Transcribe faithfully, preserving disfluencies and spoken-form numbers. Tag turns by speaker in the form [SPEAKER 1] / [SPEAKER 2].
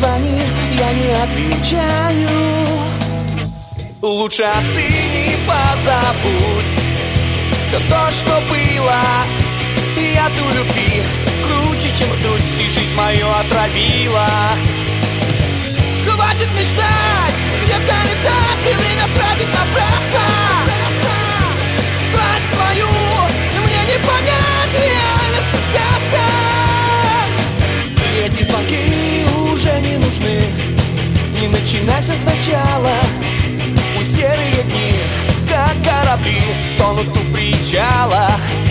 [SPEAKER 1] звони, я не отвечаю. Лучше остынь и позабудь все то, что было. Я ту любви круче, чем ртуть, и жизнь мою отравила. Хватит мечтать, где-то летать, и время тратить напрасно. Страсть твою мне не понять, реальность и сказка. И эти звонки уже не нужны, не начинай все сначала. Пусть серые дни, как корабли, тонут у причала.